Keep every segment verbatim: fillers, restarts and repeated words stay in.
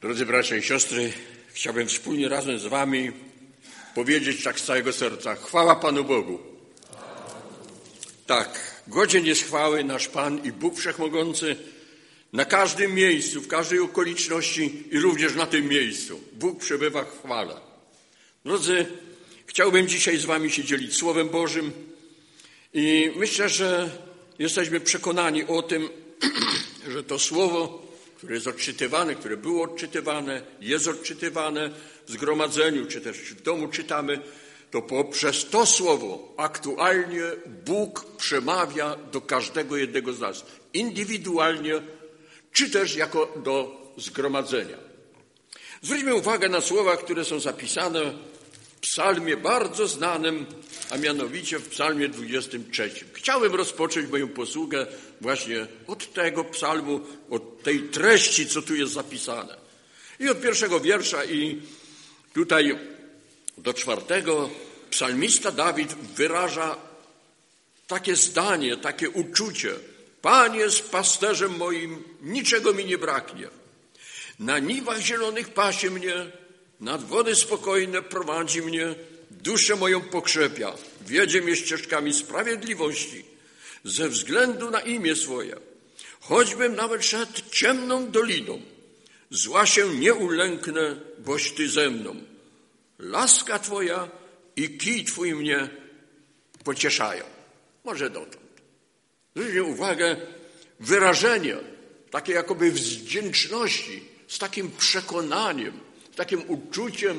Drodzy bracia i siostry, chciałbym wspólnie razem z wami powiedzieć tak z całego serca: chwała Panu Bogu. Tak, godzien jest chwały nasz Pan i Bóg Wszechmogący na każdym miejscu, w każdej okoliczności i również na tym miejscu. Bóg przebywa w chwale. Drodzy, chciałbym dzisiaj z wami się dzielić Słowem Bożym i myślę, że jesteśmy przekonani o tym, że to Słowo, które jest odczytywane, które było odczytywane, jest odczytywane w zgromadzeniu, czy też w domu czytamy, to poprzez to Słowo aktualnie Bóg przemawia do każdego jednego z nas, indywidualnie, czy też jako do zgromadzenia. Zwróćmy uwagę na słowa, które są zapisane w psalmie bardzo znanym, a mianowicie w psalmie dwudziestym trzecim. Chciałem rozpocząć moją posługę właśnie od tego psalmu, od tej treści, co tu jest zapisane. I od pierwszego wiersza i tutaj do czwartego psalmista Dawid wyraża takie zdanie, takie uczucie: Pan jest pasterzem moim, niczego mi nie braknie. Na niwach zielonych pasie mnie, nad wody spokojne prowadzi mnie, duszę moją pokrzepia, wiedzie mnie ścieżkami sprawiedliwości, ze względu na imię swoje. Choćbym nawet szedł ciemną doliną, zła się nie ulęknę, boś Ty ze mną. Laska Twoja i kij Twój mnie pocieszają. Może dotąd. Zwróćcie uwagę, wyrażenie takie jakoby wdzięczności, z takim przekonaniem, z takim uczuciem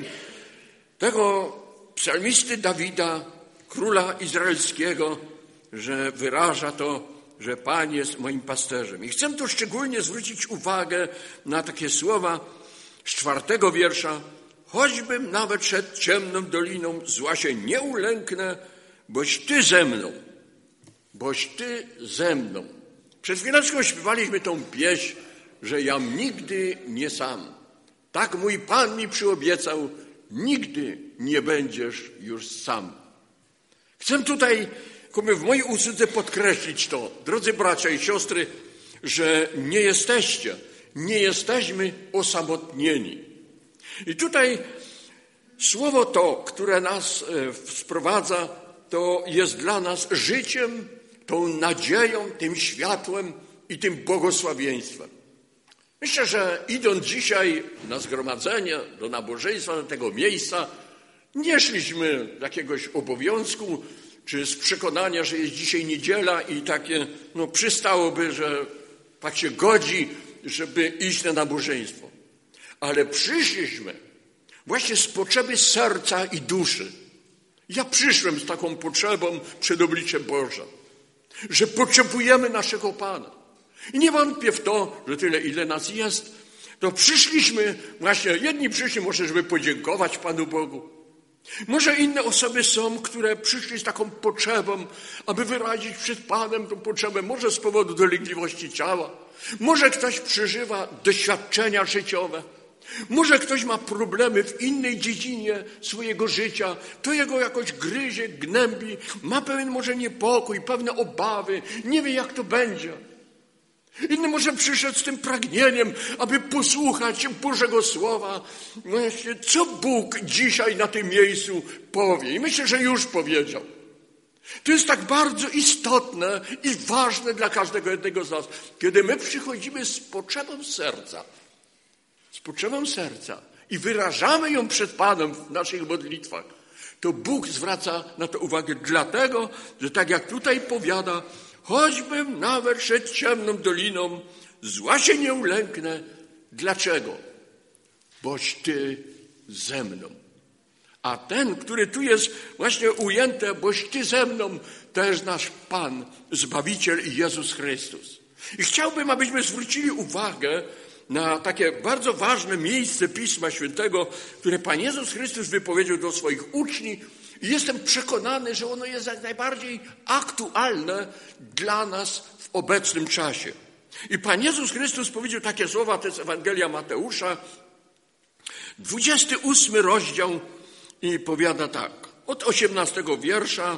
tego psalmisty Dawida, króla izraelskiego, że wyraża to, że Pan jest moim pasterzem. I chcę tu szczególnie zwrócić uwagę na takie słowa z czwartego wiersza. Choćbym nawet szedł ciemną doliną, zła się nie ulęknę, boś Ty ze mną. Boś Ty ze mną. Przed chwileczką śpiewaliśmy tą pieśń, że jam nigdy nie sam. Tak mój Pan mi przyobiecał, nigdy nie będziesz już sam. Chcę tutaj, w mojej usłudze podkreślić to, drodzy bracia i siostry, że nie jesteście, nie jesteśmy osamotnieni. I tutaj słowo to, które nas sprowadza, to jest dla nas życiem, tą nadzieją, tym światłem i tym błogosławieństwem. Myślę, że idąc dzisiaj na zgromadzenie, do nabożeństwa, do tego miejsca, nie szliśmy z jakiegoś obowiązku, czy z przekonania, że jest dzisiaj niedziela i takie, no przystałoby, że tak się godzi, żeby iść na nabożeństwo. Ale przyszliśmy właśnie z potrzeby serca i duszy. Ja przyszłem z taką potrzebą przed obliczem Bożym, że potrzebujemy naszego Pana. I nie wątpię w to, że tyle, ile nas jest, to przyszliśmy, właśnie jedni przyszli może, żeby podziękować Panu Bogu. Może inne osoby są, które przyszli z taką potrzebą, aby wyrazić przed Panem tę potrzebę, może z powodu dolegliwości ciała. Może ktoś przeżywa doświadczenia życiowe. Może ktoś ma problemy w innej dziedzinie swojego życia, to jego jakoś gryzie, gnębi, ma pewien może niepokój, pewne obawy, nie wie jak to będzie. Inny może przyszedł z tym pragnieniem, aby posłuchać Bożego Słowa. Właśnie, co Bóg dzisiaj na tym miejscu powie. I myślę, że już powiedział. To jest tak bardzo istotne i ważne dla każdego jednego z nas. Kiedy my przychodzimy z potrzebą serca, z potrzebą serca i wyrażamy ją przed Panem w naszych modlitwach, to Bóg zwraca na to uwagę dlatego, że tak jak tutaj powiada, choćbym nawet szedł ciemną doliną, zła się nie ulęknę. Dlaczego? Boś Ty ze mną. A ten, który tu jest właśnie ujęty, boś Ty ze mną, to jest nasz Pan, Zbawiciel i Jezus Chrystus. I chciałbym, abyśmy zwrócili uwagę na takie bardzo ważne miejsce Pisma Świętego, które Pan Jezus Chrystus wypowiedział do swoich uczniów. I jestem przekonany, że ono jest jak najbardziej aktualne dla nas w obecnym czasie. I Pan Jezus Chrystus powiedział takie słowa, to jest Ewangelia Mateusza, dwudziesty ósmy rozdział i powiada tak, od osiemnastego wiersza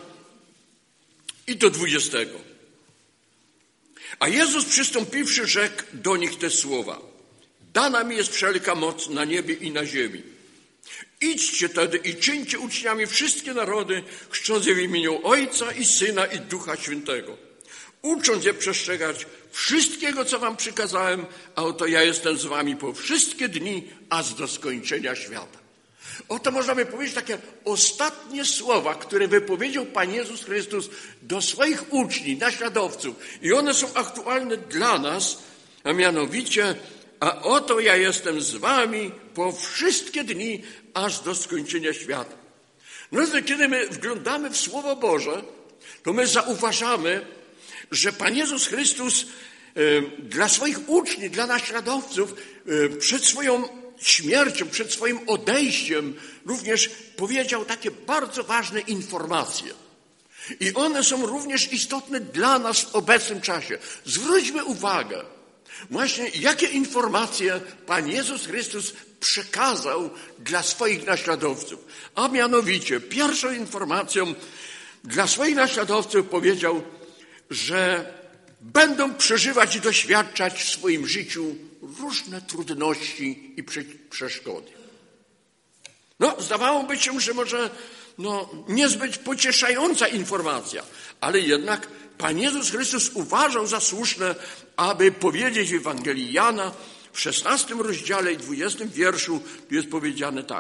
i do dwudziestego. A Jezus przystąpiwszy rzekł do nich te słowa. Dana mi jest wszelka moc na niebie i na ziemi. Idźcie tedy i czyńcie uczniami wszystkie narody, chrzcząc je w imieniu Ojca i Syna i Ducha Świętego, ucząc je przestrzegać wszystkiego, co wam przykazałem, a oto ja jestem z wami po wszystkie dni, aż do skończenia świata. Oto można by powiedzieć takie ostatnie słowa, które wypowiedział Pan Jezus Chrystus do swoich uczniów, naśladowców. I one są aktualne dla nas, a mianowicie, a oto ja jestem z wami po wszystkie dni, aż do skończenia świata. No, kiedy my wglądamy w Słowo Boże, to my zauważamy, że Pan Jezus Chrystus dla swoich uczniów, dla naśladowców przed swoją śmiercią, przed swoim odejściem również powiedział takie bardzo ważne informacje. I one są również istotne dla nas w obecnym czasie. Zwróćmy uwagę, właśnie jakie informacje Pan Jezus Chrystus przekazał dla swoich naśladowców. A mianowicie pierwszą informacją dla swoich naśladowców powiedział, że będą przeżywać i doświadczać w swoim życiu różne trudności i przeszkody. No, zdawałoby się, że może no, niezbyt pocieszająca informacja, ale jednak Pan Jezus Chrystus uważał za słuszne, aby powiedzieć w Ewangelii Jana w szesnastym rozdziale i dwudziestym wierszu jest powiedziane tak.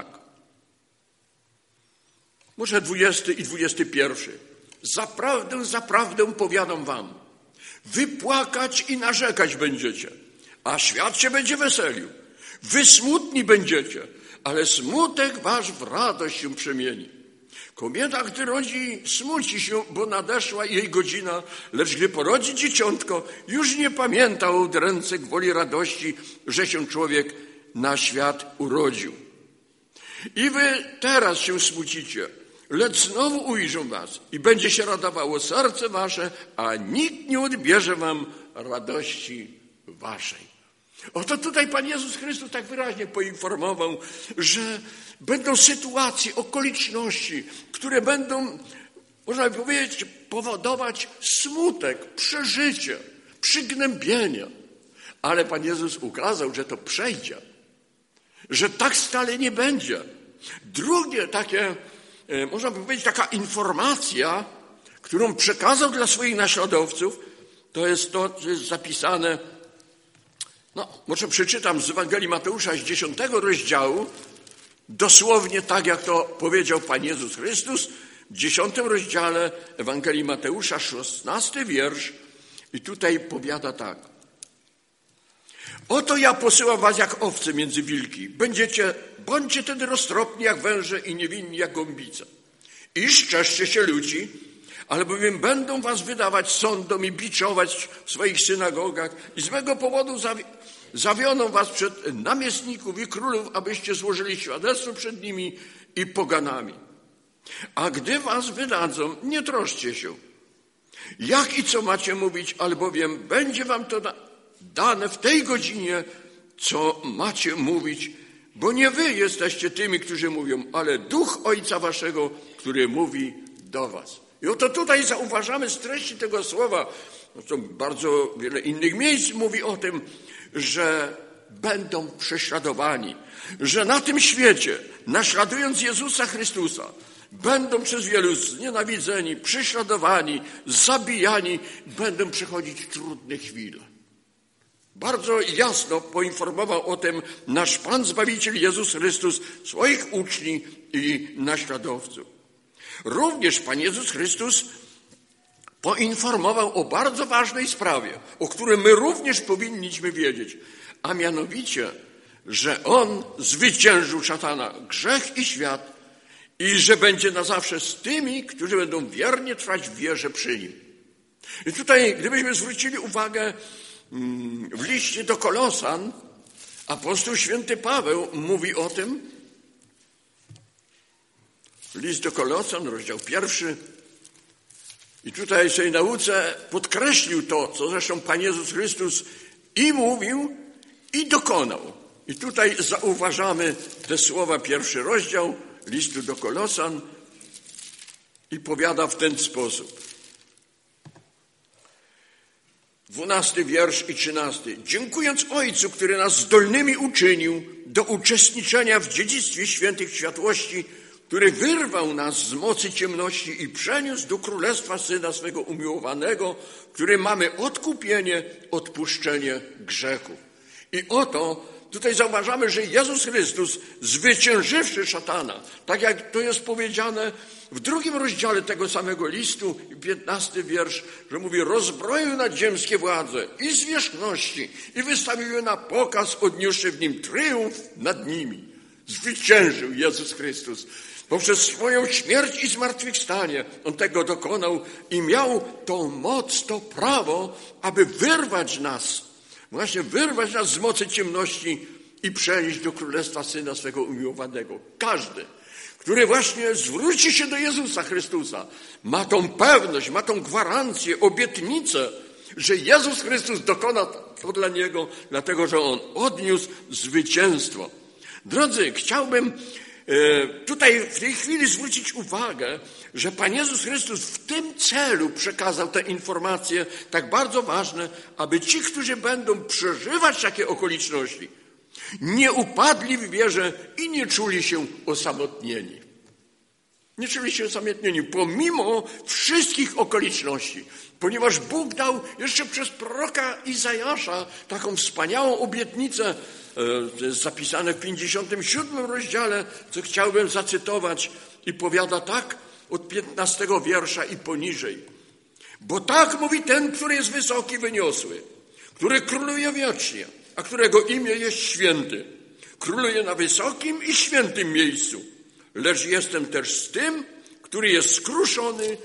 Może dwudziesty i dwudziesty pierwszy. Zaprawdę, zaprawdę powiadam wam, wy płakać i narzekać będziecie, a świat się będzie weselił. Wy smutni będziecie, ale smutek wasz w radość się przemieni. Kobieta, gdy rodzi, smuci się, bo nadeszła jej godzina, lecz gdy porodzi dzieciątko, już nie pamięta od ręce gwoli radości, że się człowiek na świat urodził. I wy teraz się smucicie, lecz znowu ujrzą was i będzie się radowało serce wasze, a nikt nie odbierze wam radości waszej. Oto tutaj Pan Jezus Chrystus tak wyraźnie poinformował, że będą sytuacje, okoliczności, które będą, można by powiedzieć, powodować smutek, przeżycie, przygnębienie. Ale Pan Jezus ukazał, że to przejdzie, że tak stale nie będzie. Drugie takie, można by powiedzieć, taka informacja, którą przekazał dla swoich naśladowców, to jest to, co jest zapisane. No, może przeczytam z Ewangelii Mateusza z dziesiątego rozdziału, dosłownie tak, jak to powiedział Pan Jezus Chrystus, w dziesiątym rozdziale Ewangelii Mateusza, szesnasty wiersz, i tutaj powiada tak. Oto ja posyłam was jak owce między wilki. Będziecie, bądźcie tedy roztropni jak węże i niewinni jak gąbice. I szczęście się ludzi, albowiem będą was wydawać sądom i biczować w swoich synagogach i z mego powodu zawi- zawioną was przed namiestników i królów, abyście złożyli świadectwo przed nimi i poganami. A gdy was wydadzą, nie troszcie się, jak i co macie mówić, albowiem będzie wam to da- dane w tej godzinie, co macie mówić, bo nie wy jesteście tymi, którzy mówią, ale Duch Ojca waszego, który mówi do was. I oto tutaj zauważamy z treści tego słowa, no to bardzo wiele innych miejsc mówi o tym, że będą prześladowani, że na tym świecie, naśladując Jezusa Chrystusa, będą przez wielu znienawidzeni, prześladowani, zabijani, będą przechodzić trudne chwile. Bardzo jasno poinformował o tym nasz Pan Zbawiciel Jezus Chrystus swoich uczniów i naśladowców. Również Pan Jezus Chrystus poinformował o bardzo ważnej sprawie, o której my również powinniśmy wiedzieć, a mianowicie, że On zwyciężył szatana, grzech i świat i że będzie na zawsze z tymi, którzy będą wiernie trwać w wierze przy Nim. I tutaj, gdybyśmy zwrócili uwagę w liście do Kolosan, apostoł święty Paweł mówi o tym, list do Kolosan, rozdział pierwszy, i tutaj w swojej nauce podkreślił to, co zresztą Pan Jezus Chrystus i mówił, i dokonał. I tutaj zauważamy te słowa, pierwszy rozdział listu do Kolosan i powiada w ten sposób. W dwunasty wiersz i trzynasty. Dziękując Ojcu, który nas zdolnymi uczynił do uczestniczenia w dziedzictwie świętych światłości, który wyrwał nas z mocy ciemności i przeniósł do królestwa Syna swego umiłowanego, w którym mamy odkupienie, odpuszczenie grzechów. I oto tutaj zauważamy, że Jezus Chrystus, zwyciężywszy szatana, tak jak to jest powiedziane w drugim rozdziale tego samego listu, piętnasty wiersz, że mówi, rozbroił nadziemskie władze i zwierzchności i wystawił je na pokaz, odniósłszy w nim triumf nad nimi. Zwyciężył Jezus Chrystus. Poprzez swoją śmierć i zmartwychwstanie On tego dokonał i miał tą moc, to prawo, aby wyrwać nas, właśnie wyrwać nas z mocy ciemności i przenieść do Królestwa Syna swego umiłowanego. Każdy, który właśnie zwróci się do Jezusa Chrystusa, ma tą pewność, ma tą gwarancję, obietnicę, że Jezus Chrystus dokona to dla niego, dlatego że On odniósł zwycięstwo. Drodzy, chciałbym tutaj w tej chwili zwrócić uwagę, że Pan Jezus Chrystus w tym celu przekazał te informacje tak bardzo ważne, aby ci, którzy będą przeżywać takie okoliczności, nie upadli w wierze i nie czuli się osamotnieni. Nie czuli się osamotnieni, pomimo wszystkich okoliczności, ponieważ Bóg dał jeszcze przez proroka Izajasza taką wspaniałą obietnicę, to jest zapisane w pięćdziesiątym siódmym rozdziale, co chciałbym zacytować, i powiada tak od piętnastego wiersza i poniżej. Bo tak mówi ten, który jest wysoki, wyniosły, który króluje wiecznie, a którego imię jest święty. Króluje na wysokim i świętym miejscu. Lecz jestem też z tym, który jest skruszony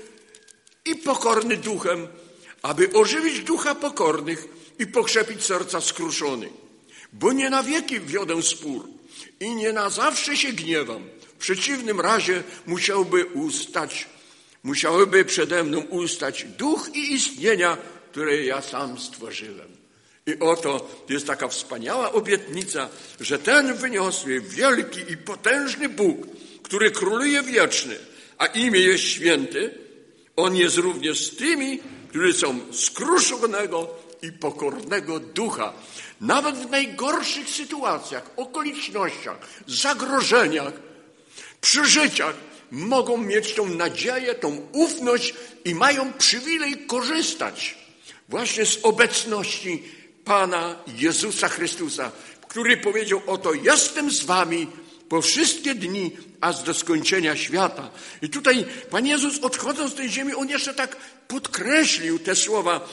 i pokorny duchem, aby ożywić ducha pokornych i pokrzepić serca skruszonych. Bo nie na wieki wiodę spór i nie na zawsze się gniewam. W przeciwnym razie musiałby ustać, musiałyby przede mną ustać duch i istnienia, które ja sam stworzyłem. I oto jest taka wspaniała obietnica, że ten wyniosły, wielki i potężny Bóg, który króluje wieczny, a imię jest święty, On jest również z tymi, którzy są skruszonego i pokornego ducha. Nawet w najgorszych sytuacjach, okolicznościach, zagrożeniach, przeżyciach mogą mieć tą nadzieję, tą ufność i mają przywilej korzystać właśnie z obecności Pana Jezusa Chrystusa, który powiedział, oto jestem z wami po wszystkie dni, aż do skończenia świata. I tutaj Pan Jezus, odchodząc z tej ziemi, On jeszcze tak podkreślił te słowa.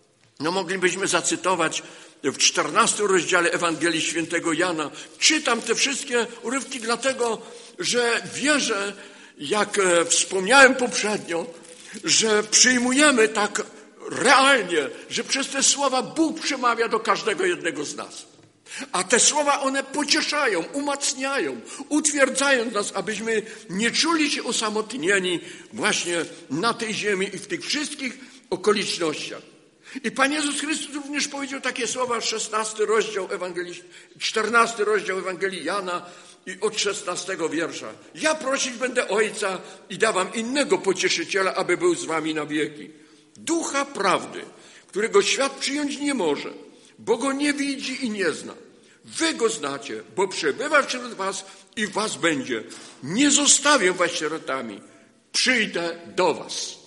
No moglibyśmy zacytować w czternastym rozdziale Ewangelii Świętego Jana. Czytam te wszystkie urywki dlatego, że wierzę, jak wspomniałem poprzednio, że przyjmujemy tak realnie, że przez te słowa Bóg przemawia do każdego jednego z nas. A te słowa, one pocieszają, umacniają, utwierdzają nas, abyśmy nie czuli się osamotnieni właśnie na tej ziemi i w tych wszystkich okolicznościach. I Pan Jezus Chrystus również powiedział takie słowa, szesnasty rozdział Ewangelii, czternasty rozdział Ewangelii Jana i od szesnastego wiersza. Ja prosić będę Ojca i dawam innego pocieszyciela, aby był z wami na wieki. Ducha prawdy, którego świat przyjąć nie może, bo go nie widzi i nie zna. Wy go znacie, bo przebywa wśród was i was będzie. Nie zostawię was sierotami. Przyjdę do was.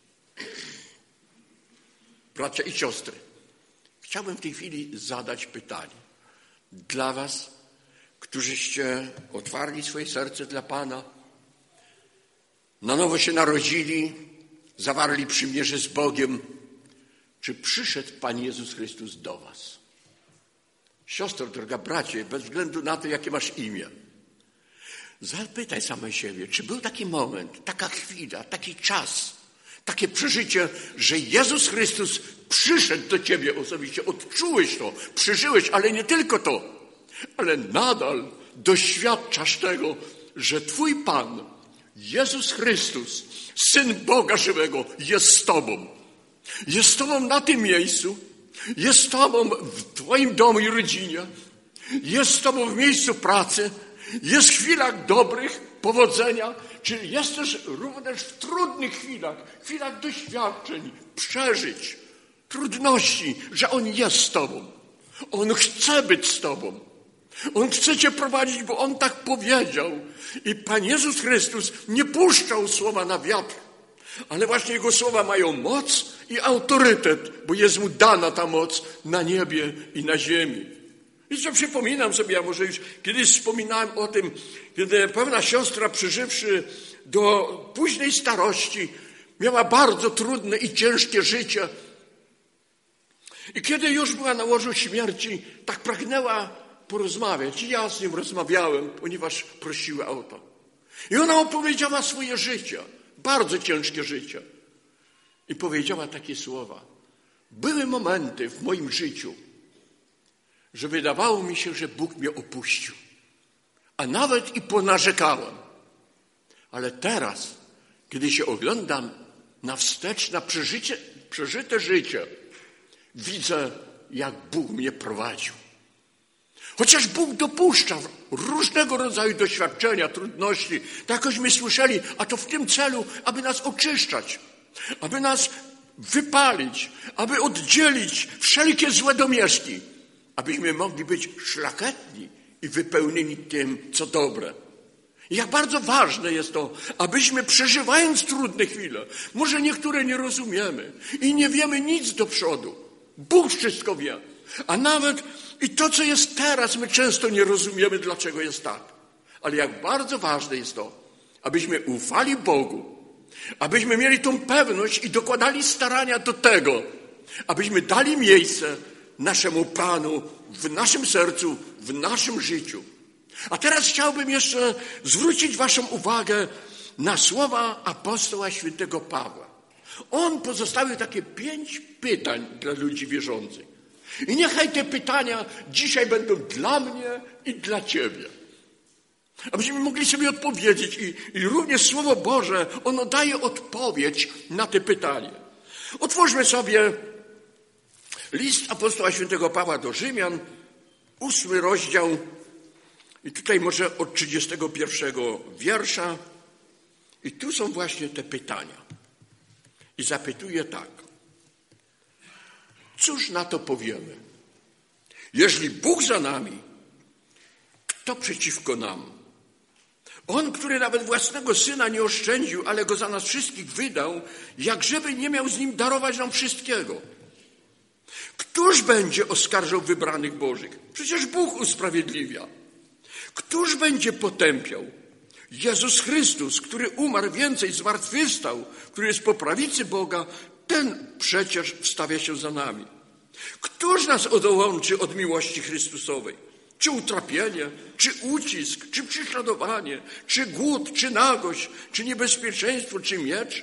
Bracia i siostry, chciałbym w tej chwili zadać pytanie dla was, którzyście otwarli swoje serce dla Pana, na nowo się narodzili, zawarli przymierze z Bogiem. Czy przyszedł Pan Jezus Chrystus do was? Siostro, droga bracie, bez względu na to, jakie masz imię, zapytaj samej siebie, czy był taki moment, taka chwila, taki czas, takie przeżycie, że Jezus Chrystus przyszedł do ciebie osobiście, odczułeś to, przeżyłeś, ale nie tylko to, ale nadal doświadczasz tego, że twój Pan, Jezus Chrystus, Syn Boga żywego, jest z tobą. Jest z tobą na tym miejscu, jest z tobą w twoim domu i rodzinie, jest z tobą w miejscu pracy, jest w chwilach dobrych, powodzenia, czy jest też również w trudnych chwilach, chwilach doświadczeń, przeżyć. trudności, że On jest z tobą. On chce być z tobą. On chce cię prowadzić, bo On tak powiedział. I Pan Jezus Chrystus nie puszczał słowa na wiatr, ale właśnie Jego słowa mają moc i autorytet, bo jest Mu dana ta moc na niebie i na ziemi. I co przypominam sobie, ja może już kiedyś wspominałem o tym, kiedy pewna siostra, przyżywszy do późnej starości, miała bardzo trudne i ciężkie życie. I kiedy już była na łożu śmierci, tak pragnęła porozmawiać. I ja z nią rozmawiałem, ponieważ prosiła o to. I ona opowiedziała swoje życie, bardzo ciężkie życie. I powiedziała takie słowa. Były momenty w moim życiu, że wydawało mi się, że Bóg mnie opuścił. A nawet i ponarzekałem. Ale teraz, kiedy się oglądam na wstecz, na przeżycie, przeżyte życie, widzę, jak Bóg mnie prowadził. Chociaż Bóg dopuszcza różnego rodzaju doświadczenia, trudności, to jakośmy słyszeli, a to w tym celu, aby nas oczyszczać, aby nas wypalić, aby oddzielić wszelkie złe domieszki, abyśmy mogli być szlachetni i wypełnieni tym, co dobre. I jak bardzo ważne jest to, abyśmy przeżywając trudne chwile, może niektóre nie rozumiemy i nie wiemy nic do przodu. Bóg wszystko wie. A nawet i to, co jest teraz, my często nie rozumiemy, dlaczego jest tak. Ale jak bardzo ważne jest to, abyśmy ufali Bogu, abyśmy mieli tą pewność i dokładali starania do tego, abyśmy dali miejsce naszemu Panu w naszym sercu, w naszym życiu. A teraz chciałbym jeszcze zwrócić waszą uwagę na słowa apostoła świętego Pawła. On pozostawił takie pięć pytań dla ludzi wierzących. I niechaj te pytania dzisiaj będą dla mnie i dla ciebie. Abyśmy mogli sobie odpowiedzieć i, i również Słowo Boże, ono daje odpowiedź na te pytania. Otwórzmy sobie list apostoła świętego Pawła do Rzymian, ósmy rozdział. I tutaj może od trzydziestego pierwszego wiersza. I tu są właśnie te pytania. I zapytuję tak. Cóż na to powiemy? Jeżeli Bóg za nami, kto przeciwko nam? On, który nawet własnego Syna nie oszczędził, ale Go za nas wszystkich wydał, jakżeby nie miał z Nim darować nam wszystkiego. Któż będzie oskarżał wybranych Bożych? Przecież Bóg usprawiedliwia. Któż będzie potępiał? Jezus Chrystus, który umarł, więcej zmartwychwstał, który jest po prawicy Boga, ten przecież wstawia się za nami. Któż nas odłączy od miłości Chrystusowej? Czy utrapienie, czy ucisk, czy prześladowanie, czy głód, czy nagość, czy niebezpieczeństwo, czy miecz?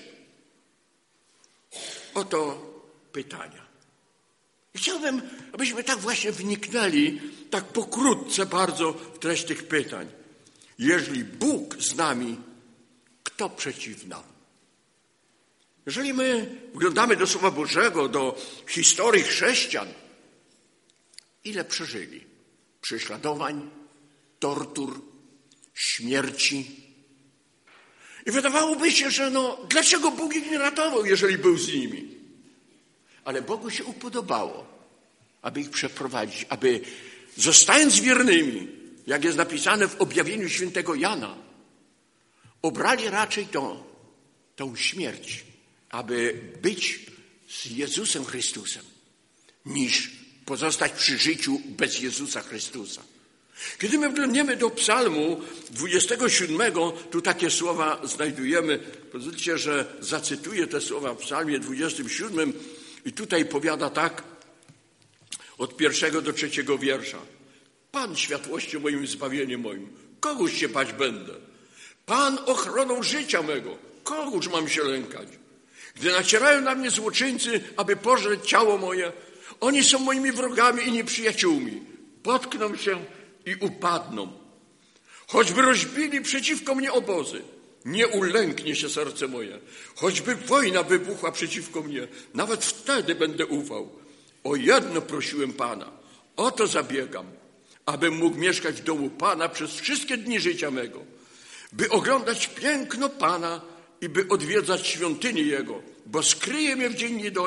Oto pytania. I chciałbym, abyśmy tak właśnie wniknęli, tak pokrótce bardzo w treść tych pytań. Jeżeli Bóg z nami, kto przeciw nam? Jeżeli my wglądamy do Słowa Bożego, do historii chrześcijan, ile przeżyli? Prześladowań, tortur, śmierci. I wydawałoby się, że no, dlaczego Bóg ich nie ratował, jeżeli był z nimi? Ale Bogu się upodobało, aby ich przeprowadzić, aby zostając wiernymi, jak jest napisane w objawieniu świętego Jana, obrali raczej to, tą śmierć, aby być z Jezusem Chrystusem, niż pozostać przy życiu bez Jezusa Chrystusa. Kiedy my wglądniemy do psalmu dwudziestego siódmego, tu takie słowa znajdujemy. Pozwólcie, że zacytuję te słowa w psalmie dwudziestym siódmym i tutaj powiada tak od pierwszego do trzeciego wiersza. Pan światłością moim, zbawieniem moim, kogoż się bać będę? Pan ochroną życia mego, kogoż mam się lękać? Gdy nacierają na mnie złoczyńcy, aby pożreć ciało moje, oni są moimi wrogami i nieprzyjaciółmi. Potkną się i upadną. Choćby rozbili przeciwko mnie obozy, nie ulęknie się serce moje. Choćby wojna wybuchła przeciwko mnie, nawet wtedy będę ufał. O jedno prosiłem Pana, o to zabiegam, abym mógł mieszkać w domu Pana przez wszystkie dni życia mego, by oglądać piękno Pana i by odwiedzać świątynię Jego, bo skryje mnie w dzień niedoli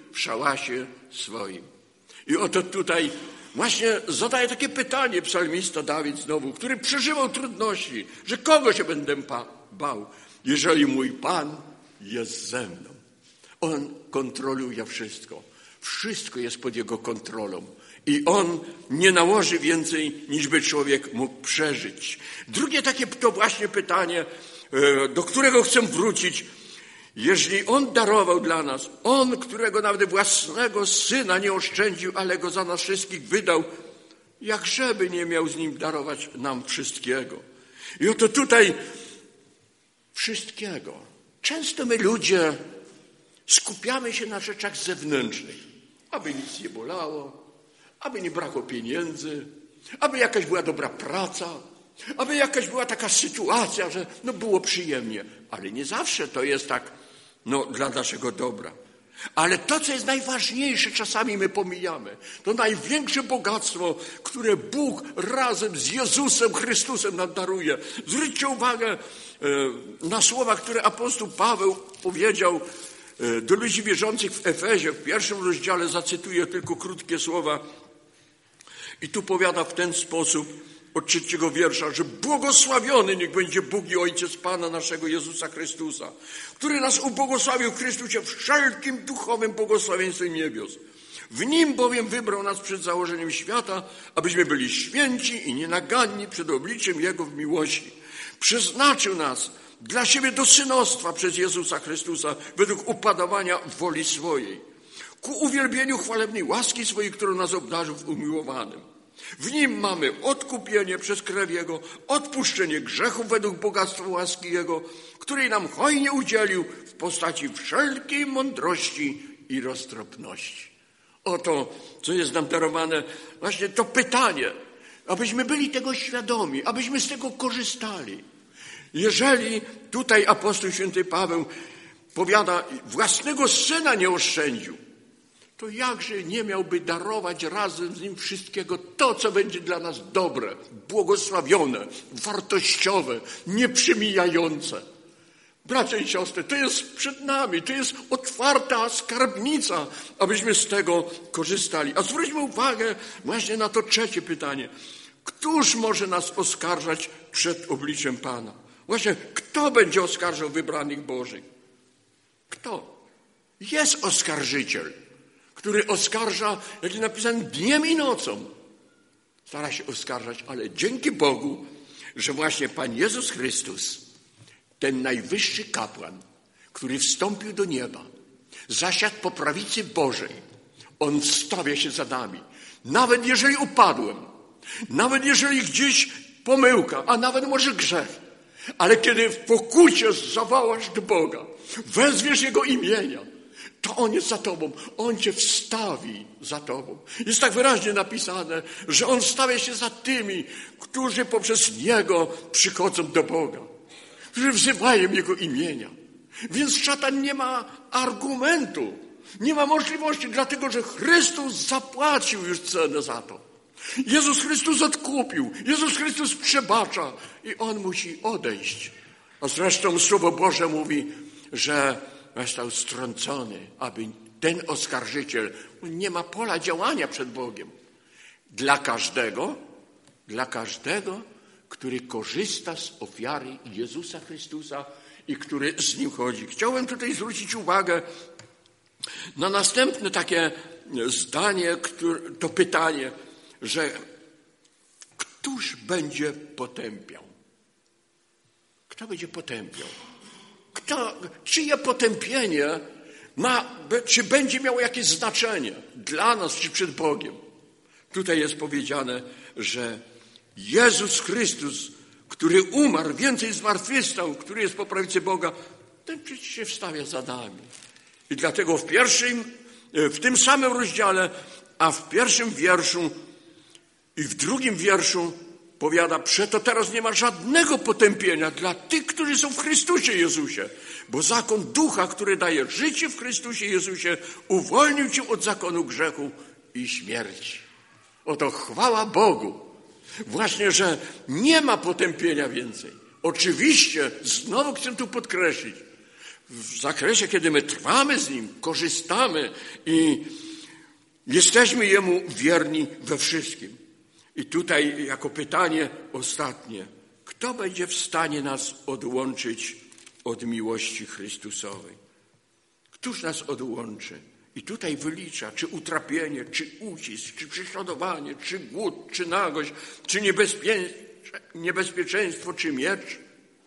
w szałasie swoim. I oto tutaj właśnie zadaje takie pytanie psalmista Dawid znowu, który przeżywał trudności, że kogo się będę bał, jeżeli mój Pan jest ze mną. On kontroluje wszystko. Wszystko jest pod Jego kontrolą. I On nie nałoży więcej, niż by człowiek mógł przeżyć. Drugie takie to właśnie pytanie, do którego chcę wrócić. Jeżeli On darował dla nas, On, którego nawet własnego Syna nie oszczędził, ale Go za nas wszystkich wydał, jakżeby nie miał z Nim darować nam wszystkiego. I oto tutaj wszystkiego. Często my ludzie skupiamy się na rzeczach zewnętrznych, aby nic nie bolało, aby nie brakło pieniędzy, aby jakaś była dobra praca, aby jakaś była taka sytuacja, że no było przyjemnie. Ale nie zawsze to jest tak no, dla naszego dobra. Ale to, co jest najważniejsze, czasami my pomijamy. To największe bogactwo, które Bóg razem z Jezusem Chrystusem nam daruje. Zwróćcie uwagę na słowa, które apostoł Paweł powiedział do ludzi wierzących w Efezie. W pierwszym rozdziale zacytuję tylko krótkie słowa. I tu powiada w ten sposób od trzeciego wiersza, że błogosławiony niech będzie Bóg i Ojciec Pana naszego Jezusa Chrystusa, który nas ubłogosławił w Chrystusie wszelkim duchowym błogosławieństwem niebios. W Nim bowiem wybrał nas przed założeniem świata, abyśmy byli święci i nienaganni przed obliczem Jego w miłości. Przeznaczył nas dla siebie do synostwa przez Jezusa Chrystusa według upodobania woli swojej, ku uwielbieniu chwalebnej łaski swojej, którą nas obdarzył w umiłowanym. W Nim mamy odkupienie przez krew Jego, odpuszczenie grzechów według bogactwa łaski Jego, której nam hojnie udzielił w postaci wszelkiej mądrości i roztropności. Oto, co jest nam darowane, właśnie to pytanie, abyśmy byli tego świadomi, abyśmy z tego korzystali. Jeżeli tutaj apostoł święty Paweł powiada, własnego Syna nie oszczędził, to jakże nie miałby darować razem z Nim wszystkiego to, co będzie dla nas dobre, błogosławione, wartościowe, nieprzemijające. Bracia i siostry, to jest przed nami, to jest otwarta skarbnica, abyśmy z tego korzystali. A zwróćmy uwagę właśnie na to trzecie pytanie. Któż może nas oskarżać przed obliczem Pana? Właśnie, kto będzie oskarżał wybranych Bożych? Kto? Jest oskarżyciel, który oskarża, jak jest napisane, dniem i nocą. Stara się oskarżać, ale dzięki Bogu, że właśnie Pan Jezus Chrystus, ten najwyższy kapłan, który wstąpił do nieba, zasiadł po prawicy Bożej, On stawia się za nami. Nawet jeżeli upadłem, nawet jeżeli gdzieś pomyłka, a nawet może grzech, ale kiedy w pokucie zawołasz do Boga, wezwiesz Jego imienia, to On jest za tobą. On cię wstawi za tobą. Jest tak wyraźnie napisane, że On stawia się za tymi, którzy poprzez Niego przychodzą do Boga, którzy wzywają Jego imienia. Więc szatan nie ma argumentu, nie ma możliwości, dlatego że Chrystus zapłacił już cenę za to. Jezus Chrystus odkupił, Jezus Chrystus przebacza i On musi odejść. A zresztą Słowo Boże mówi, że został strącony, aby ten oskarżyciel nie ma pola działania przed Bogiem. Dla każdego, dla każdego, który korzysta z ofiary Jezusa Chrystusa i który z Nim chodzi. Chciałem tutaj zwrócić uwagę na następne takie zdanie, to pytanie, że któż będzie potępiał? Kto będzie potępiał? Kto, czyje potępienie ma, czy będzie miało jakieś znaczenie dla nas, czy przed Bogiem? Tutaj jest powiedziane, że Jezus Chrystus, który umarł, więcej zmartwychwstał, który jest po prawicy Boga, ten przecież się wstawia za nami. I dlatego w pierwszym, w tym samym rozdziale, a w pierwszym wierszu i w drugim wierszu powiada, przeto teraz nie ma żadnego potępienia dla tych, którzy są w Chrystusie Jezusie, bo zakon ducha, który daje życie w Chrystusie Jezusie, uwolnił cię od zakonu grzechu i śmierci. Oto chwała Bogu. Właśnie, że nie ma potępienia więcej. Oczywiście, znowu chcę tu podkreślić, w zakresie, kiedy my trwamy z Nim, korzystamy i jesteśmy Jemu wierni we wszystkim. I tutaj jako pytanie ostatnie. Kto będzie w stanie nas odłączyć od miłości Chrystusowej? Któż nas odłączy? I tutaj wylicza, czy utrapienie, czy ucisk, czy prześladowanie, czy głód, czy nagość, czy niebezpie... niebezpieczeństwo, czy miecz.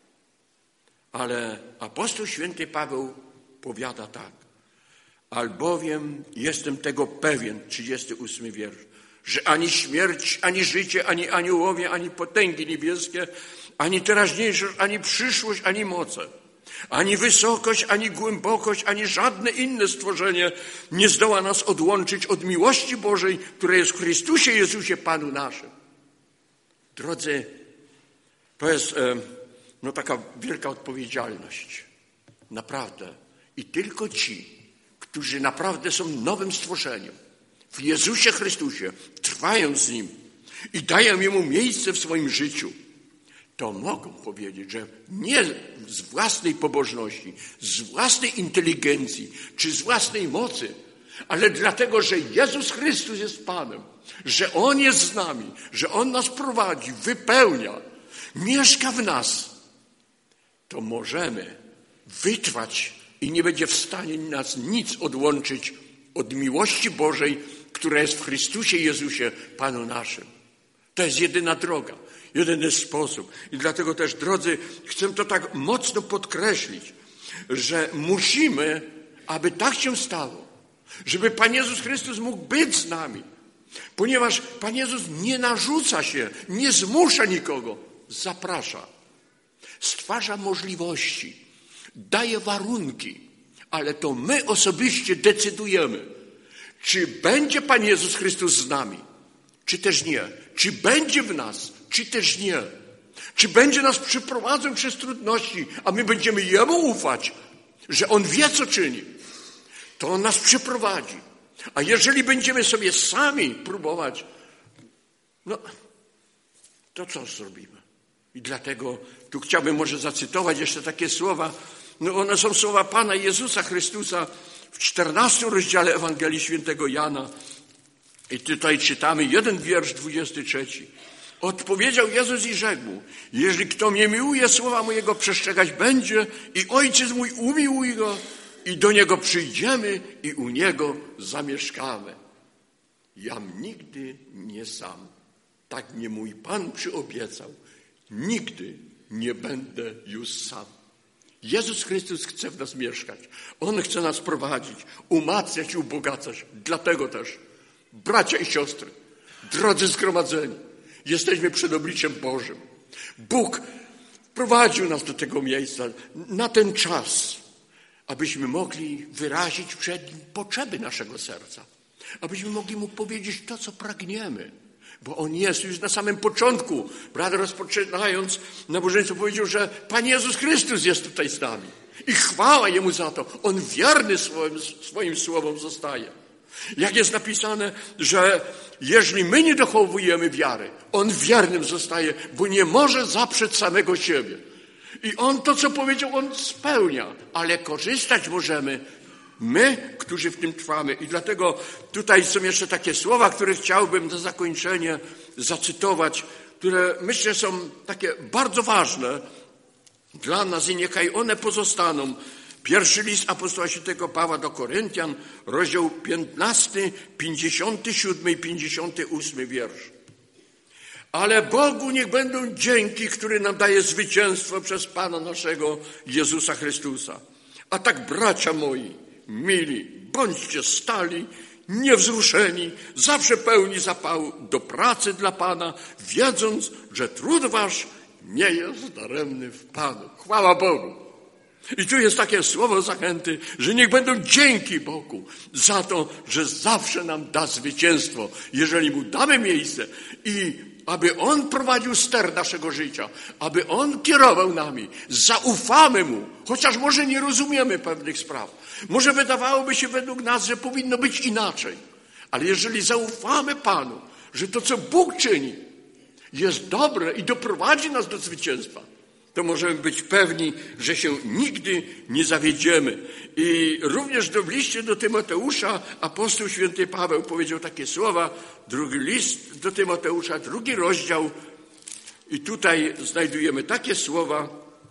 Ale apostoł święty Paweł powiada tak. Albowiem jestem tego pewien, trzydziesty ósmy wiersz, że ani śmierć, ani życie, ani aniołowie, ani potęgi niebieskie, ani teraźniejszość, ani przyszłość, ani moce, ani wysokość, ani głębokość, ani żadne inne stworzenie nie zdoła nas odłączyć od miłości Bożej, która jest w Chrystusie Jezusie Panu naszym. Drodzy, to jest no, taka wielka odpowiedzialność. Naprawdę. I tylko ci, którzy naprawdę są nowym stworzeniem, w Jezusie Chrystusie, trwają z Nim i dają Jemu miejsce w swoim życiu, to mogą powiedzieć, że nie z własnej pobożności, z własnej inteligencji, czy z własnej mocy, ale dlatego, że Jezus Chrystus jest Panem, że On jest z nami, że On nas prowadzi, wypełnia, mieszka w nas, to możemy wytrwać i nie będzie w stanie nas nic odłączyć od miłości Bożej, która jest w Chrystusie Jezusie, Panu naszym. To jest jedyna droga, jedyny sposób. I dlatego też, drodzy, chcę to tak mocno podkreślić, że musimy, aby tak się stało, żeby Pan Jezus Chrystus mógł być z nami. Ponieważ Pan Jezus nie narzuca się, nie zmusza nikogo, zaprasza. Stwarza możliwości, daje warunki, ale to my osobiście decydujemy, czy będzie Pan Jezus Chrystus z nami, czy też nie. Czy będzie w nas, czy też nie. Czy będzie nas przeprowadzał przez trudności, a my będziemy Jemu ufać, że On wie, co czyni. To On nas przeprowadzi. A jeżeli będziemy sobie sami próbować, no to co zrobimy? I dlatego tu chciałbym może zacytować jeszcze takie słowa. No one są słowa Pana Jezusa Chrystusa w czternastym rozdziale Ewangelii Świętego Jana. I tutaj czytamy jeden wiersz, dwudziesty trzeci. Odpowiedział Jezus i rzekł mu, jeżeli kto mnie miłuje, słowa mojego przestrzegać będzie i Ojciec mój umiłuje go i do Niego przyjdziemy i u Niego zamieszkamy. Jam nigdy nie sam. Tak mnie mój Pan przyobiecał. Nigdy nie będę już sam. Jezus Chrystus chce w nas mieszkać. On chce nas prowadzić, umacniać i ubogacać. Dlatego też, bracia i siostry, drodzy zgromadzeni, jesteśmy przed obliczem Bożym. Bóg prowadził nas do tego miejsca na ten czas, abyśmy mogli wyrazić przed Nim potrzeby naszego serca. Abyśmy mogli Mu powiedzieć to, co pragniemy. Bo On jest już na samym początku. Brat rozpoczynając nabożeństwo powiedział, że Pan Jezus Chrystus jest tutaj z nami. I chwała Jemu za to. On wierny swoim, swoim słowom zostaje. Jak jest napisane, że jeżeli my nie dochowujemy wiary, On wiernym zostaje, bo nie może zaprzeć samego siebie. I On to, co powiedział, On spełnia. Ale korzystać możemy my, którzy w tym trwamy. I dlatego tutaj są jeszcze takie słowa, które chciałbym na zakończenie zacytować, które myślę są takie bardzo ważne dla nas i niechaj one pozostaną. Pierwszy list apostoła świętego Pawła do Koryntian, rozdział piętnasty, pięćdziesiąty siódmy i pięćdziesiąty ósmy wiersz. Ale Bogu niech będą dzięki, który nam daje zwycięstwo przez Pana naszego Jezusa Chrystusa. A tak, bracia moi, mili, bądźcie stali, niewzruszeni, zawsze pełni zapału do pracy dla Pana, wiedząc, że trud wasz nie jest daremny w Panu. Chwała Bogu. I tu jest takie słowo zachęty, że niech będą dzięki Bogu za to, że zawsze nam da zwycięstwo, jeżeli Mu damy miejsce i aby On prowadził ster naszego życia, aby On kierował nami, zaufamy Mu, chociaż może nie rozumiemy pewnych spraw. Może wydawałoby się według nas, że powinno być inaczej, ale jeżeli zaufamy Panu, że to, co Bóg czyni, jest dobre i doprowadzi nas do zwycięstwa, to możemy być pewni, że się nigdy nie zawiedziemy. I również w liście do Tymoteusza apostoł święty Paweł powiedział takie słowa, drugi list do Tymoteusza, drugi rozdział, i tutaj znajdujemy takie słowa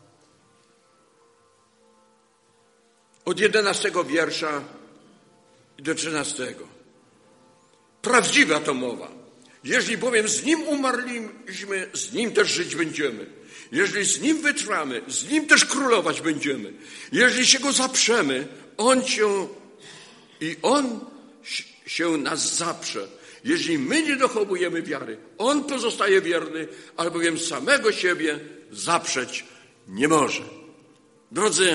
od jedenastego wiersza do trzynastego. Prawdziwa to mowa. Jeżeli bowiem z Nim umarliśmy, z Nim też żyć będziemy. Jeżeli z Nim wytrwamy, z Nim też królować będziemy. Jeżeli się Go zaprzemy, On się i On się nas zaprze. Jeżeli my nie dochowujemy wiary, On pozostaje wierny, albowiem samego siebie zaprzeć nie może. Drodzy,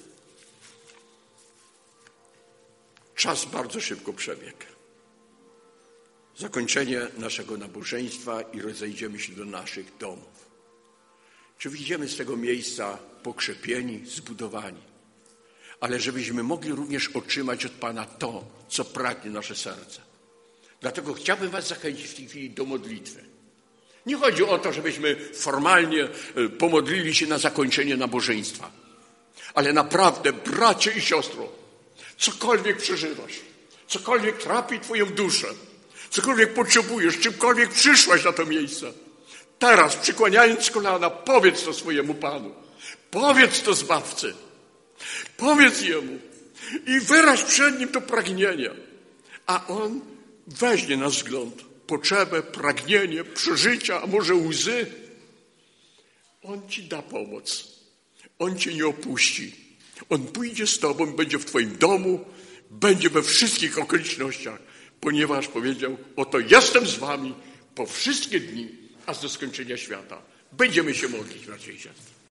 czas bardzo szybko przebiegł. Zakończenie naszego nabożeństwa i rozejdziemy się do naszych domów. Czy wyjdziemy z tego miejsca pokrzepieni, zbudowani, ale żebyśmy mogli również otrzymać od Pana to, co pragnie nasze serce. Dlatego chciałbym was zachęcić w tej chwili do modlitwy. Nie chodzi o to, żebyśmy formalnie pomodlili się na zakończenie nabożeństwa, ale naprawdę, bracie i siostro, cokolwiek przeżywasz, cokolwiek trapi twoją duszę, cokolwiek potrzebujesz, czymkolwiek przyszłaś na to miejsce, teraz, przykłaniając kolana, powiedz to swojemu Panu. Powiedz to Zbawcy. Powiedz Jemu i wyraź przed Nim to pragnienie. A On weźmie na wzgląd potrzebę, pragnienie, przeżycia, a może łzy. On ci da pomoc. On cię nie opuści. On pójdzie z tobą, będzie w twoim domu, będzie we wszystkich okolicznościach, ponieważ powiedział, oto jestem z wami po wszystkie dni, aż do skończenia świata. Będziemy się modlić, bracia i siostry.